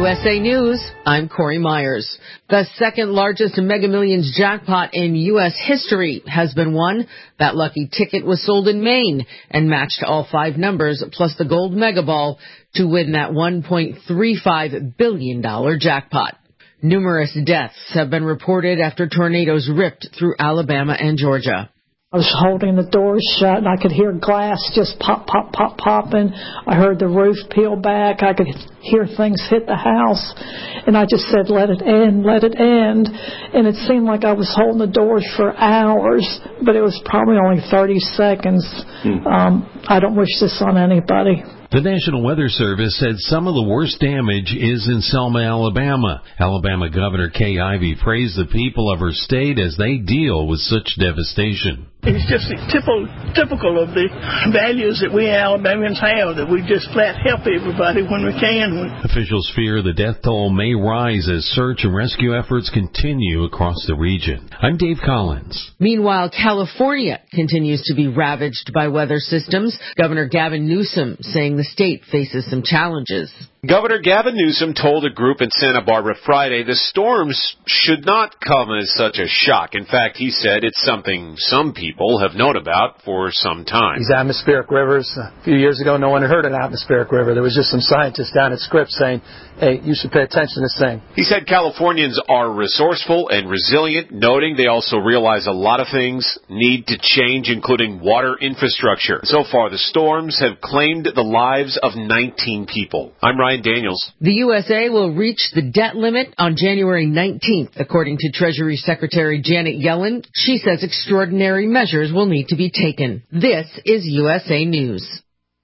USA News, I'm Corey Myers. The second largest Mega Millions jackpot in U.S. history has been won. That lucky ticket was sold in Maine and matched all 5 numbers plus the gold mega ball to win that $1.35 billion jackpot. Numerous deaths have been reported after tornadoes ripped through Alabama and Georgia. I was holding the door shut, and I could hear glass just pop, pop, pop, popping. I heard the roof peel back. I could hear things hit the house. And I just said, let it end, let it end. And it seemed like I was holding the doors for hours, but it was probably only 30 seconds. I don't wish this on anybody. The National Weather Service said some of the worst damage is in Selma, Alabama. Alabama Governor Kay Ivey praised the people of her state as they deal with such devastation. It's just typical of the values that we Alabamians have, that we just flat help everybody when we can. Officials fear the death toll may rise as search and rescue efforts continue across the region. I'm Dave Collins. Meanwhile, California continues to be ravaged by weather systems. Governor Gavin Newsom saying the state faces some challenges. Governor Gavin Newsom told a group in Santa Barbara Friday the storms should not come as such a shock. In fact, he said it's something some people have known about for some time. These atmospheric rivers, a few years ago, no one had heard an atmospheric river. There was just some scientists down at Scripps saying, hey, you should pay attention to this thing. He said Californians are resourceful and resilient, noting they also realize a lot of things need to change, including water infrastructure. So far, the storms have claimed the lives of 19 people. I'm Ryan Daniels. The USA will reach the debt limit on January 19th, according to Treasury Secretary Janet Yellen. She says extraordinary measures will need to be taken. This is USA News.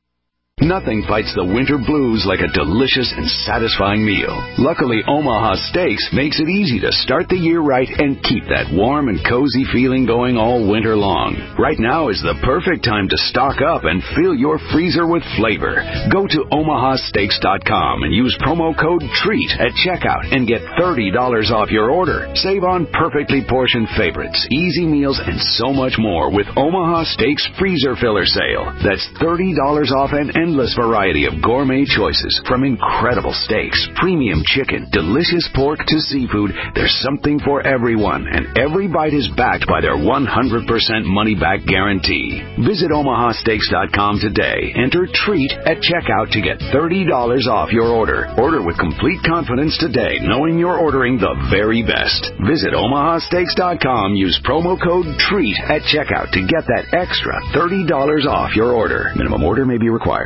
Nothing fights the winter blues like a delicious and satisfying meal. Luckily, Omaha Steaks makes it easy to start the year right and keep that warm and cozy feeling going all winter long. Right now is the perfect time to stock up and fill your freezer with flavor. Go to omahasteaks.com and use promo code TREAT at checkout and get $30 off your order. Save on perfectly portioned favorites, easy meals, and so much more with Omaha Steaks Freezer Filler Sale. That's $30 off an endless variety of gourmet choices, from incredible steaks, premium chicken, delicious pork to seafood. There's something for everyone, and every bite is backed by their 100% money-back guarantee. Visit omahasteaks.com today. Enter TREAT at checkout to get $30 off your order. Order with complete confidence today, knowing you're ordering the very best. Visit omahasteaks.com. Use promo code TREAT at checkout to get that extra $30 off your order. Minimum order may be required.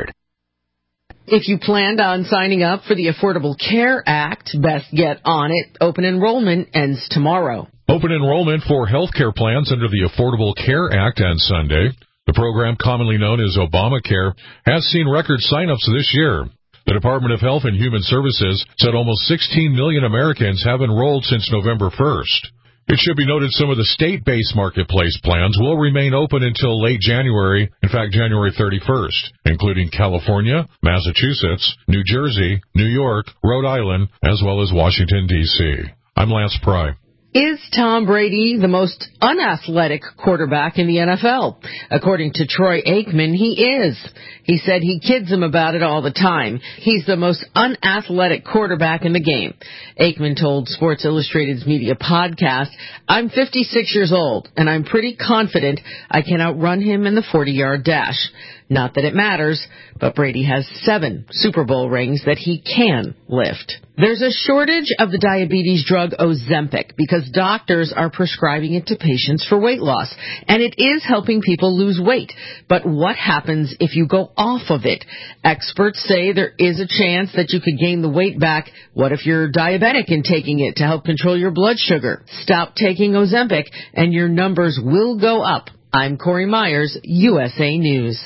If you planned on signing up for the Affordable Care Act, best get on it. Open enrollment ends tomorrow. Open enrollment for health care plans under the Affordable Care Act ends Sunday. The program, commonly known as Obamacare, has seen record sign-ups this year. The Department of Health and Human Services said almost 16 million Americans have enrolled since November 1st. It should be noted some of the state-based marketplace plans will remain open until late January, in fact January 31st, including California, Massachusetts, New Jersey, New York, Rhode Island, as well as Washington, D.C. I'm Lance Pry. Is Tom Brady the most unathletic quarterback in the NFL? According to Troy Aikman, he is. He said he kids him about it all the time. He's the most unathletic quarterback in the game. Aikman told Sports Illustrated's media podcast, I'm 56 years old, and I'm pretty confident I can outrun him in the 40-yard dash. Not that it matters, but Brady has 7 Super Bowl rings that he can lift. There's a shortage of the diabetes drug Ozempic because doctors are prescribing it to patients for weight loss, and it is helping people lose weight. But what happens if you go off of it? Experts say there is a chance that you could gain the weight back. What if you're diabetic and taking it to help control your blood sugar? Stop taking Ozempic, and your numbers will go up. I'm Corey Myers, USA News.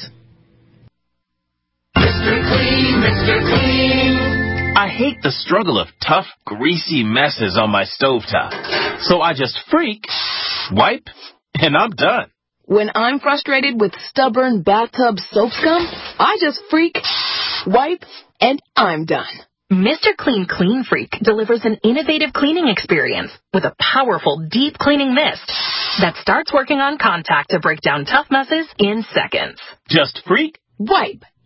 Mr. Clean, Mr. Clean. I hate the struggle of tough, greasy messes on my stovetop. So I just freak, wipe, and I'm done. When I'm frustrated with stubborn bathtub soap scum, I just freak, wipe, and I'm done. Mr. Clean Clean Freak delivers an innovative cleaning experience with a powerful deep cleaning mist that starts working on contact to break down tough messes in seconds. Just freak, wipe,